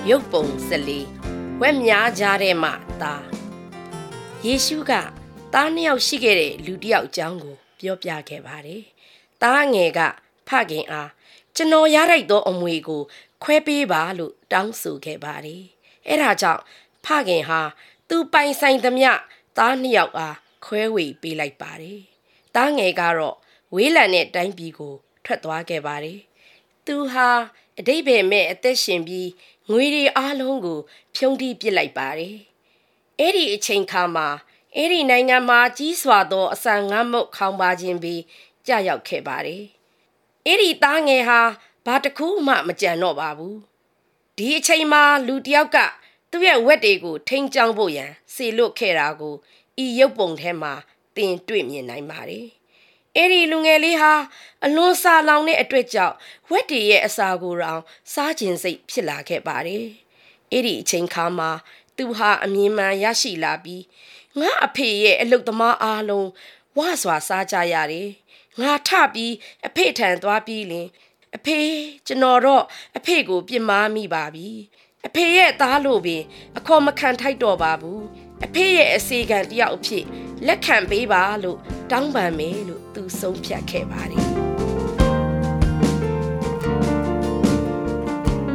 ရုပ်ပုံ14ဝက်များကြားထဲမှာသားယေရှုကသားနှစ်ယောက်ရှိခဲ့တဲ့လူတစ်ယောက်အကြောင်းကိုပြောပြခဲ့ပါတယ်။သားငယ်ကဖခင်အားကျွန်တော်ရလိုက်သောအမွေကိုခွဲပေးပါလို့တောင်းဆိုခဲ့ပါတယ်။အဲဒါကြောင့်ဖခင်ဟာသူပိုင်ဆိုင်သမျှသားနှစ်ယောက်အားခွဲဝေပေးလိုက်ပါတယ်။သားငယ်ကတော့ဝေးလံတဲ့တိုင်းပြည်ကိုထွက်သွားခဲ့ပါတယ်။သူဟာအတိတ်ပဲမဲ့အသက်ရှင်ပြီးငွေတွေအားလုံးကိုဖြုံးထိပစ်လိုက်ပါတယ်။အဲ့ဒီအချိန်ခါမှာအဲ့ဒီနိုင်ငံမှာကြီးစွာသောအဆန်ငတ်မုတ်ခေါင်းပါခြင်းပြီးကြာရောက်ခဲ့ပါတယ်။အဲ့ဒီသားငယ်ဟာဘာတစ်ခုမှမကြံတော့ပါဘူး။ဒီအချိန်မှာလူတစ်ယောက်ကသူ့ရဲ့ဝက်တွေကိုထိန်းချောင်းဖို့ရန်စေလွတ်ခဲ့တာကိုဤရုပ်ပုံထဲမှာသင်တွေ့မြင်နိုင်ပါတယ်။အဲ့ဒီလူငယ်လေးဟာအလွန်စာလောင်တဲ့အတွက်ကြောင့်ဝက်တွေရဲ့အစာကိုတောင်စားခြင်းစိတ်ဖြစ်လာခဲ့ပါတယ်။အဲ့ဒီအချိန်ခါမှာသူဟာအမြင်မှန်ရရှိလာပြီးငါအဖေရဲ့အလုတ်သမားအားလုံးဝါစွာစားကြရတယ်။ငါထပြီးအဖေထံသွားပြီးလင်အဖေကျွန်တော်တော့အဖေကိုပြစ်မှားမိပါပြီ။အဖေရဲ့သားလို့ပင်အခေါ်မခံထိုက်တော့ပါဘူး။အဖေရဲ့အစီကံတယောက်အဖြစ်လက်ခံပေးပါလို့တောင်းပန်မယ်လို့သူဆုံးဖြတ်ခဲ့ပါတယ်